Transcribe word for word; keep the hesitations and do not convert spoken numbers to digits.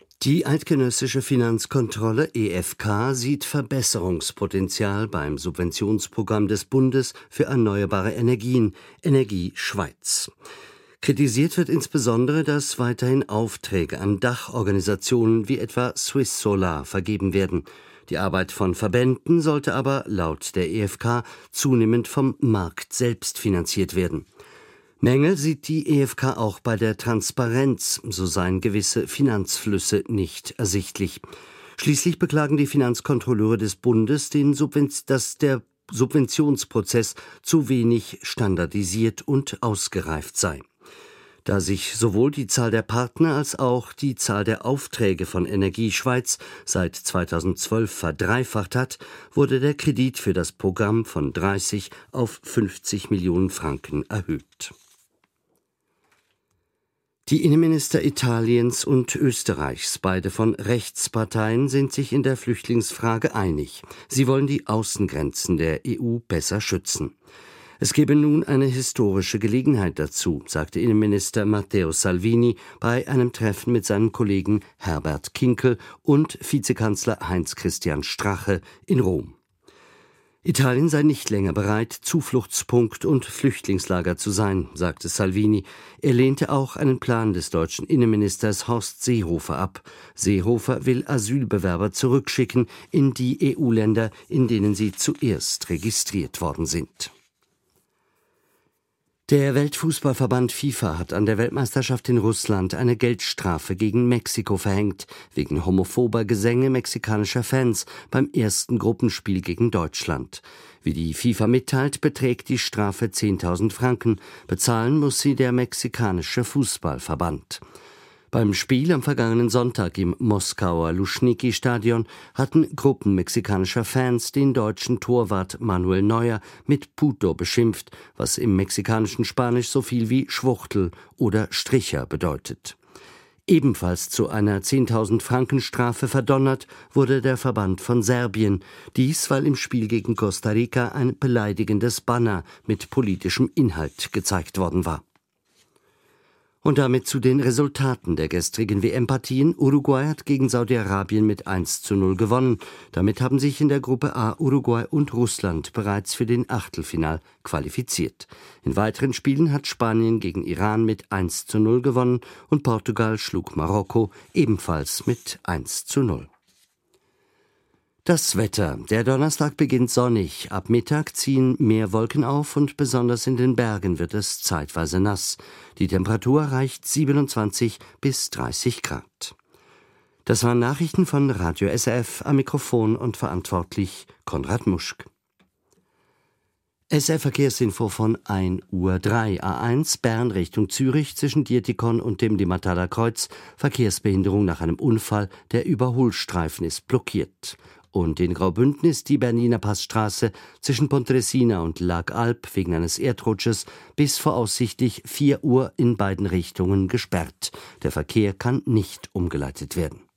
Die eidgenössische Finanzkontrolle E F K sieht Verbesserungspotenzial beim Subventionsprogramm des Bundes für erneuerbare Energien, Energie Schweiz. Kritisiert wird insbesondere, dass weiterhin Aufträge an Dachorganisationen wie etwa Swiss Solar vergeben werden. Die Arbeit von Verbänden sollte aber laut der E F K zunehmend vom Markt selbst finanziert werden. Mängel sieht die E F K auch bei der Transparenz, so seien gewisse Finanzflüsse nicht ersichtlich. Schließlich beklagen die Finanzkontrolleure des Bundes, den Subven- dass der Subventionsprozess zu wenig standardisiert und ausgereift sei. Da sich sowohl die Zahl der Partner als auch die Zahl der Aufträge von Energie Schweiz seit zweitausendzwölf verdreifacht hat, wurde der Kredit für das Programm von dreißig auf fünfzig Millionen Franken erhöht. Die Innenminister Italiens und Österreichs, beide von Rechtsparteien, sind sich in der Flüchtlingsfrage einig. Sie wollen die Außengrenzen der E U besser schützen. Es gebe nun eine historische Gelegenheit dazu, sagte Innenminister Matteo Salvini bei einem Treffen mit seinen Kollegen Herbert Kickl und Vizekanzler Heinz-Christian Strache in Rom. Italien sei nicht länger bereit, Zufluchtspunkt und Flüchtlingslager zu sein, sagte Salvini. Er lehnte auch einen Plan des deutschen Innenministers Horst Seehofer ab. Seehofer will Asylbewerber zurückschicken in die E U-Länder, in denen sie zuerst registriert worden sind. Der Weltfußballverband FIFA hat an der Weltmeisterschaft in Russland eine Geldstrafe gegen Mexiko verhängt, wegen homophober Gesänge mexikanischer Fans beim ersten Gruppenspiel gegen Deutschland. Wie die FIFA mitteilt, beträgt die Strafe zehntausend Franken. Bezahlen muss sie der mexikanische Fußballverband. Beim Spiel am vergangenen Sonntag im Moskauer Luschniki-Stadion hatten Gruppen mexikanischer Fans den deutschen Torwart Manuel Neuer mit Puto beschimpft, was im mexikanischen Spanisch so viel wie Schwuchtel oder Stricher bedeutet. Ebenfalls zu einer zehntausend Franken Strafe verdonnert wurde der Verband von Serbien. Dies, weil im Spiel gegen Costa Rica ein beleidigendes Banner mit politischem Inhalt gezeigt worden war. Und damit zu den Resultaten der gestrigen W M-Partien. Uruguay hat gegen Saudi-Arabien mit eins zu null gewonnen. Damit haben sich in der Gruppe A Uruguay und Russland bereits für den Achtelfinal qualifiziert. In weiteren Spielen hat Spanien gegen Iran mit eins zu null gewonnen und Portugal schlug Marokko ebenfalls mit eins zu null. Das Wetter. Der Donnerstag beginnt sonnig. Ab Mittag ziehen mehr Wolken auf und besonders in den Bergen wird es zeitweise nass. Die Temperatur erreicht siebenundzwanzig bis dreißig Grad. Das waren Nachrichten von Radio S R F, am Mikrofon und verantwortlich Konrad Muschk. S R Verkehrsinfo von ein Uhr drei. A eins Bern Richtung Zürich zwischen Dietikon und dem Limataler Kreuz. Verkehrsbehinderung nach einem Unfall. Der Überholstreifen ist blockiert. Und in Graubünden ist die Berniner Passstraße zwischen Pontresina und Lag Alp wegen eines Erdrutsches bis voraussichtlich vier Uhr in beiden Richtungen gesperrt. Der Verkehr kann nicht umgeleitet werden.